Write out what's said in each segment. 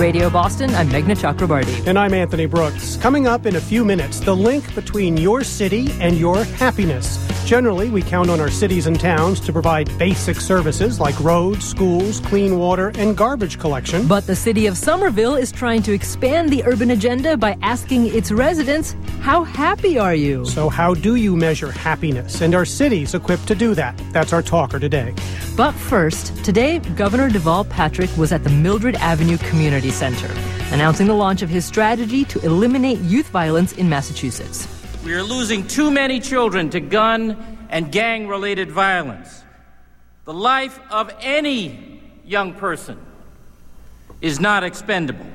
Radio Boston, I'm Meghna Chakrabarti. And I'm Anthony Brooks. Coming up in a few minutes, the link between your city and your happiness. Generally, we count on our cities and towns to provide basic services like roads, schools, clean water, and garbage collection. But the city of Somerville is trying to expand the urban agenda by asking its residents, how happy are you? So how do you measure happiness? And are cities equipped to do that? That's our talker today. But first, today, Governor Deval Patrick was at the Mildred Avenue Community Center, announcing the launch of his strategy to eliminate youth violence in Massachusetts. We are losing too many children to gun and gang-related violence. The life of any young person is not expendable.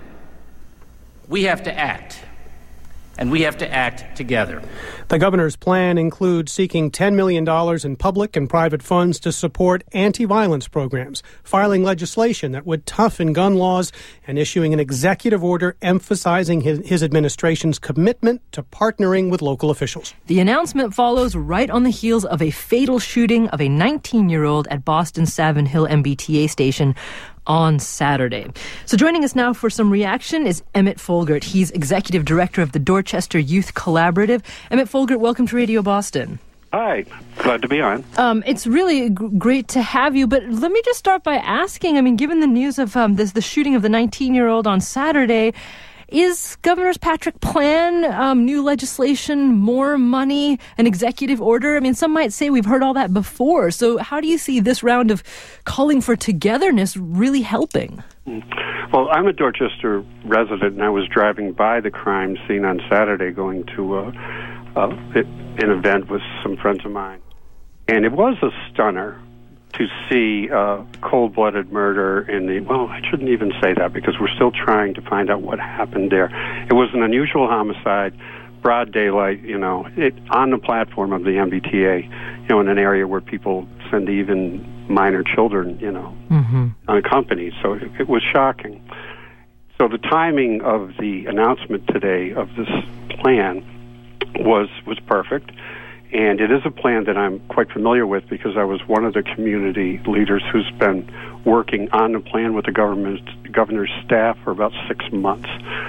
We have to act, and we have to act together. The governor's plan includes seeking $10 million in public and private funds to support anti-violence programs, filing legislation that would toughen gun laws, and issuing an executive order emphasizing his administration's commitment to partnering with local officials. The announcement follows right on the heels of a fatal shooting of a 19-year-old at Boston's Savin Hill MBTA station on Saturday. So joining us now for some reaction is Emmett Folgert. He's executive director of the Dorchester Youth Collaborative. Emmett Folgert, welcome to Radio Boston. Hi, glad to be on. It's really great to have you, but let me just start by asking, given the news of the shooting of the 19-year-old on Saturday, is Governor Patrick plan new legislation, more money, an executive order? Some might say we've heard all that before. So how do you see this round of calling for togetherness really helping? Well, I'm a Dorchester resident, and I was driving by the crime scene on Saturday going to an event with some friends of mine. And it was a stunner to see cold-blooded murder in I shouldn't even say that because we're still trying to find out what happened there. It was an unusual homicide, broad daylight, on the platform of the MBTA, in an area where people send even minor children, unaccompanied. So it was shocking. So the timing of the announcement today of this plan was perfect. And it is a plan that I'm quite familiar with because I was one of the community leaders who's been working on the plan with the governor's staff for about 6 months.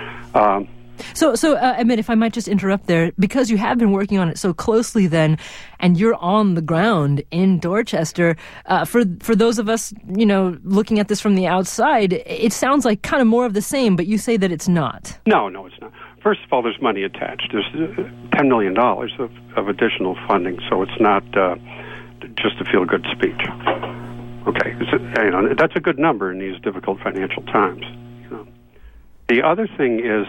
So, Emmett, if I might just interrupt there, because you have been working on it so closely then, and you're on the ground in Dorchester, for those of us, looking at this from the outside, it sounds like kind of more of the same, but you say that it's not. No, it's not. First of all, there's money attached. There's $10 million of additional funding, so it's not just a feel-good speech. Okay, that's a good number in these difficult financial times. The other thing is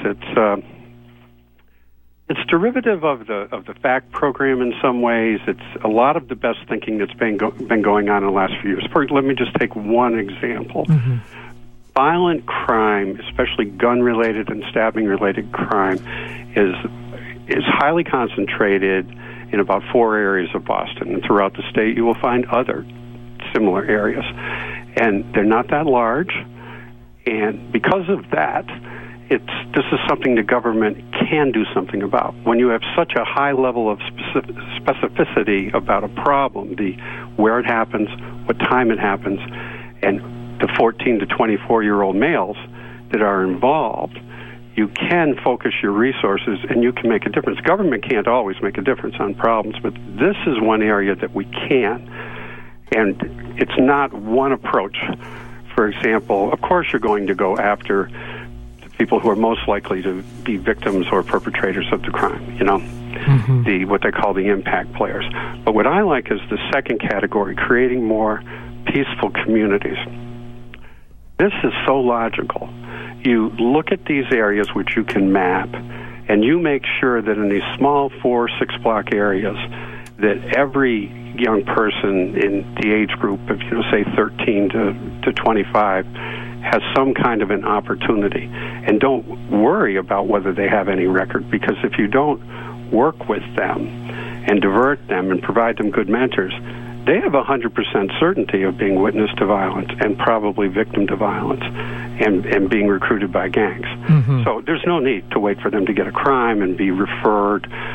it's derivative of the FACT program in some ways. It's a lot of the best thinking that's been going on in the last few years. Let me just take one example. Mm-hmm. Violent crime, especially gun-related and stabbing-related crime, is highly concentrated in about 4 areas of Boston. And throughout the state, you will find other similar areas. And they're not that large. And because of that, this is something the government can do something about. When you have such a high level of specificity about a problem, where it happens, what time it happens, and the 14 to 24-year-old males that are involved, you can focus your resources and you can make a difference. Government can't always make a difference on problems, but this is one area that we can. And it's not one approach. For example, of course you're going to go after the people who are most likely to be victims or perpetrators of the crime, mm-hmm. What they call the impact players. But what I like is the second category, creating more peaceful communities. This is so logical. You look at these areas which you can map, and you make sure that in these small 4-6 block areas that every young person in the age group of, say 13 to 25 has some kind of an opportunity. And don't worry about whether they have any record, because if you don't work with them and divert them and provide them good mentors, they have 100% certainty of being witness to violence and probably victim to violence and being recruited by gangs. Mm-hmm. So there's no need to wait for them to get a crime and be referred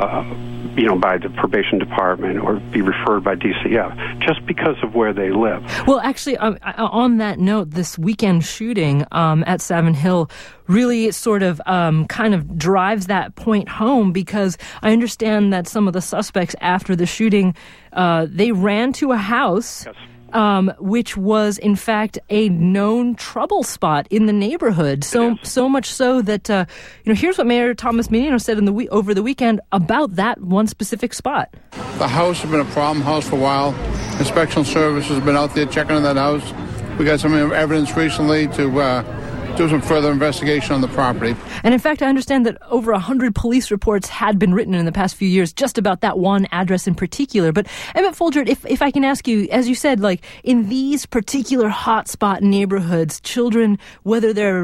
by the probation department or be referred by DCF just because of where they live. Well, actually, on that note, this weekend shooting at Savin Hill really sort of kind of drives that point home, because I understand that some of the suspects after the shooting, they ran to a house. Yes. Which was, in fact, a known trouble spot in the neighborhood. So much so that, here's what Mayor Thomas Menino said over the weekend about that one specific spot. The house has been a problem house for a while. Inspection Service has been out there checking on that house. We got some evidence recently to do some further investigation on the property. And in fact, I understand that over 100 police reports had been written in the past few years just about that one address in particular. But Emmett Folgert, if I can ask you, as you said, like in these particular hotspot neighborhoods, children, whether they're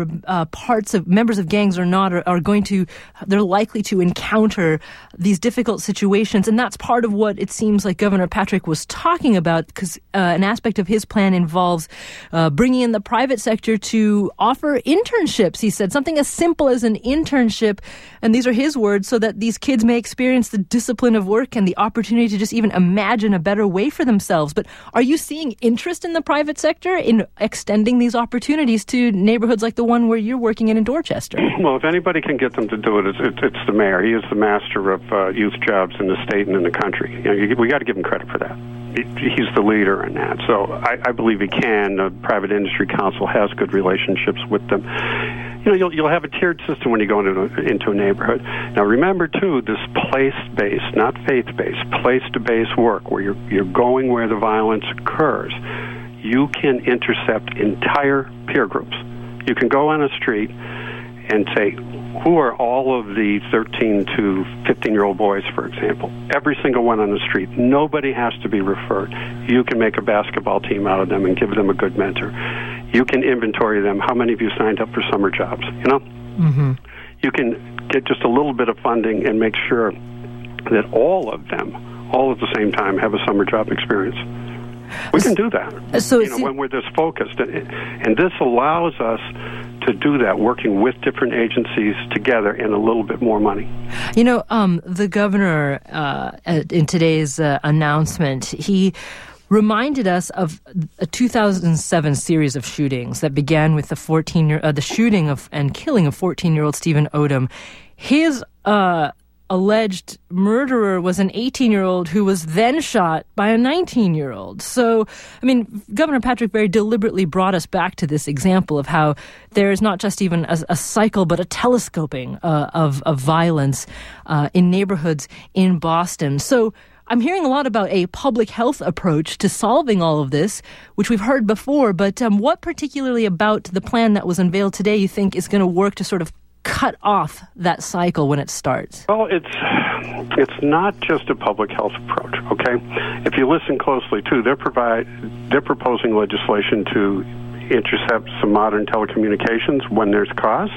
members of gangs or not, they're likely to encounter these difficult situations. And that's part of what it seems like Governor Patrick was talking about, because an aspect of his plan involves bringing in the private sector to offer internships. He said something as simple as an internship, and these are his words, so that these kids may experience the discipline of work and the opportunity to just even imagine a better way for themselves. But are you seeing interest in the private sector in extending these opportunities to neighborhoods like the one where you're working in Dorchester? Well, if anybody can get them to do it, it's the mayor. He is the master of youth jobs in the state and in the country. We got to give him credit for that. He's the leader in that. So I believe he can. The Private Industry Council has good relationships with them. You'll have a tiered system when you go into a neighborhood. Now, remember, too, this place-based, not faith-based, place-to-base work, where you're going where the violence occurs. You can intercept entire peer groups. You can go on a street and say, who are all of the 13 to 15-year-old boys, for example? Every single one on the street. Nobody has to be referred. You can make a basketball team out of them and give them a good mentor. You can inventory them. How many of you signed up for summer jobs? Mm-hmm. You can get just a little bit of funding and make sure that all of them, all at the same time, have a summer job experience. We can do that. So when we're this focused, and this allows us to do that, working with different agencies together, and a little bit more money. The governor in today's announcement, he reminded us of a 2007 series of shootings that began with the shooting of and killing of 14-year-old Stephen Odom. His alleged murderer was an 18-year-old who was then shot by a 19-year-old. So, Governor Patrick very deliberately brought us back to this example of how there is not just even a cycle, but a telescoping of violence in neighborhoods in Boston. So I'm hearing a lot about a public health approach to solving all of this, which we've heard before, but what particularly about the plan that was unveiled today you think is going to work to sort of cut off that cycle when it starts? Well, it's not just a public health approach, okay? If you listen closely, too, they're proposing legislation to intercept some modern telecommunications when there's cause,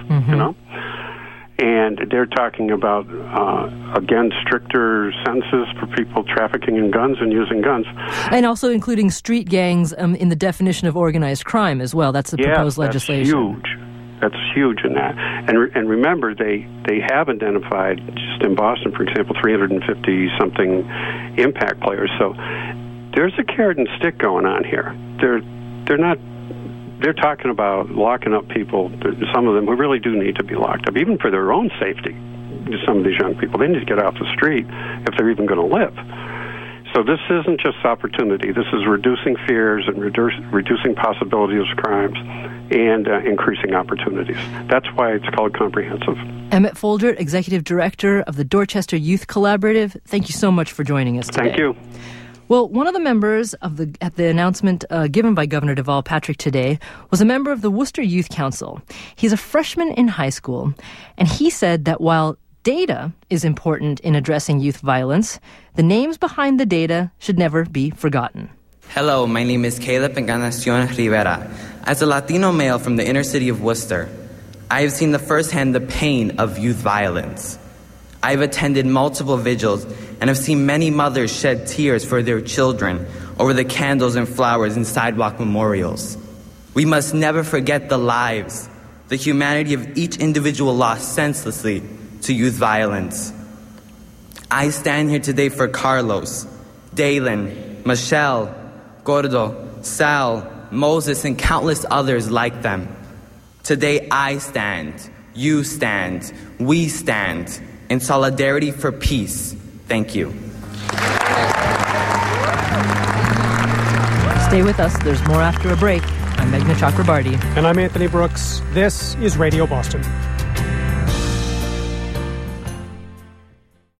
and they're talking about, again, stricter sentences for people trafficking in guns and using guns. And also including street gangs in the definition of organized crime as well. That's the proposed legislation. Huge. That's huge in that. And remember, they have identified, just in Boston, for example, 350-something impact players. So there's a carrot and stick going on here. They're talking about locking up people, some of them who really do need to be locked up, even for their own safety. Some of these young people, they need to get off the street if they're even going to live. So this isn't just opportunity. This is reducing fears and reducing possibilities of crimes and increasing opportunities. That's why it's called comprehensive. Emmett Folgert, Executive Director of the Dorchester Youth Collaborative, thank you so much for joining us today. Thank you. Well, one of the members at the announcement given by Governor Deval Patrick today was a member of the Worcester Youth Council. He's a freshman in high school, and he said that while data is important in addressing youth violence, the names behind the data should never be forgotten. Hello, my name is Caleb Encarnacion Rivera. As a Latino male from the inner city of Worcester, I have seen firsthand the pain of youth violence. I have attended multiple vigils and have seen many mothers shed tears for their children over the candles and flowers in sidewalk memorials. We must never forget the lives, the humanity of each individual lost senselessly to youth violence. I stand here today for Carlos, Dalen, Michelle, Gordo, Sal, Moses, and countless others like them. Today I stand, you stand, we stand in solidarity for peace. Thank you. Stay with us. There's more after a break. I'm Meghna Chakrabarty. And I'm Anthony Brooks. This is Radio Boston.